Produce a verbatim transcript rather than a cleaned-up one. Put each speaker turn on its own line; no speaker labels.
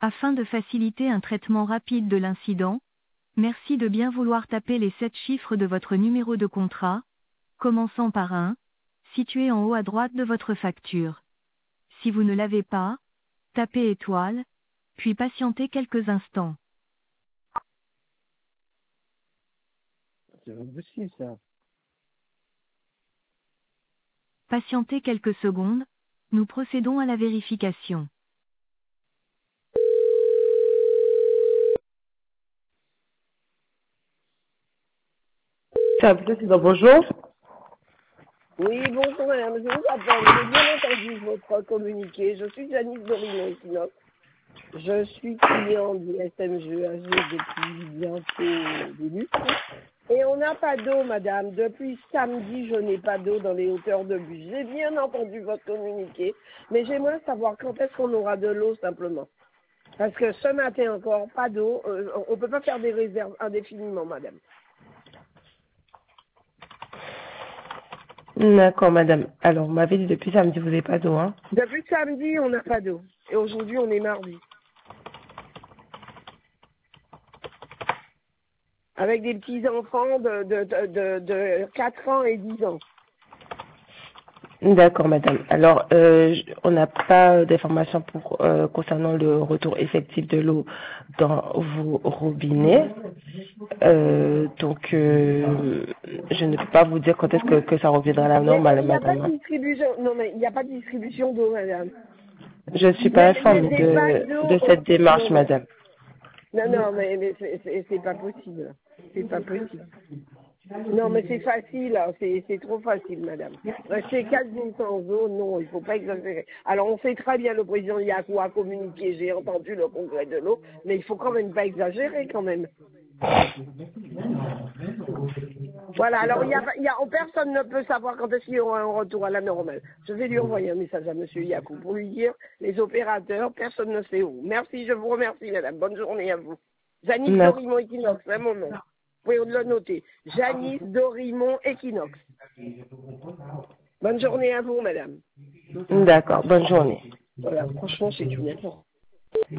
Afin de faciliter un traitement rapide de l'incident, merci de bien vouloir taper les sept chiffres de votre numéro de contrat, commençant par un, situé en haut à droite de votre facture. Si vous ne l'avez pas, tapez étoile, puis patientez quelques instants.
C'est pas possible, ça.
Patientez quelques secondes, nous procédons à la vérification.
C'est un peu, c'est dans bonjour.
Oui, bonjour madame, je vous appelle. J'ai bien entendu votre communiqué. Je suis Janice Dorimon-Equinox. Je suis cliente du S M G A G depuis bientôt des lustres. Et on n'a pas d'eau, madame. Depuis samedi, je n'ai pas d'eau dans les hauteurs de bus. J'ai bien entendu votre communiqué, mais j'aimerais savoir quand est-ce qu'on aura de l'eau simplement. Parce que ce matin encore, pas d'eau. Euh, on ne peut pas faire des réserves indéfiniment, madame.
D'accord, madame. Alors, vous m'avez dit depuis samedi, vous n'avez pas d'eau, hein?
Depuis samedi, on n'a pas d'eau. Et aujourd'hui, on est mardi. Avec des petits-enfants de, de, de, de, de quatre ans et dix ans.
D'accord, madame. Alors, euh, j- on n'a pas d'informations pour euh, concernant le retour effectif de l'eau dans vos robinets. Euh, donc, euh, je ne peux pas vous dire quand est-ce que, que ça reviendra à la
Mais
normale,
il n'y a pas de
madame.
distribution. Non, mais il n'y a pas de distribution d'eau, madame.
Je ne suis
Il y
pas
a, il y a
informée
des bacs
de,
d'eau.
de
au-
cette démarche,
Non, mais,
madame.
non, non, mais, mais c'est c'est- c'est pas possible. C'est pas possible. Non, mais c'est facile, hein. c'est c'est trop facile, madame. Rester quatre jours sans eau, non, il faut pas exagérer. Alors, on sait très bien, le président Yakou a communiqué, j'ai entendu le congrès de l'eau, mais il faut quand même pas exagérer, quand même. Voilà, alors il y a, il y a, personne ne peut savoir quand est-ce qu'il y aura un retour à la normale. Je vais lui envoyer un message à monsieur Yakou pour lui dire, les opérateurs, personne ne sait où. Merci, je vous remercie, madame. Bonne journée à vous. Janice
D'accord.
Dorimon Equinox, c'est mon nom. Vous pouvez le noter. Janice Dorimon Equinox. Bonne journée à vous, madame.
D'accord. Bonne journée.
Voilà, franchement, c'est une erreur.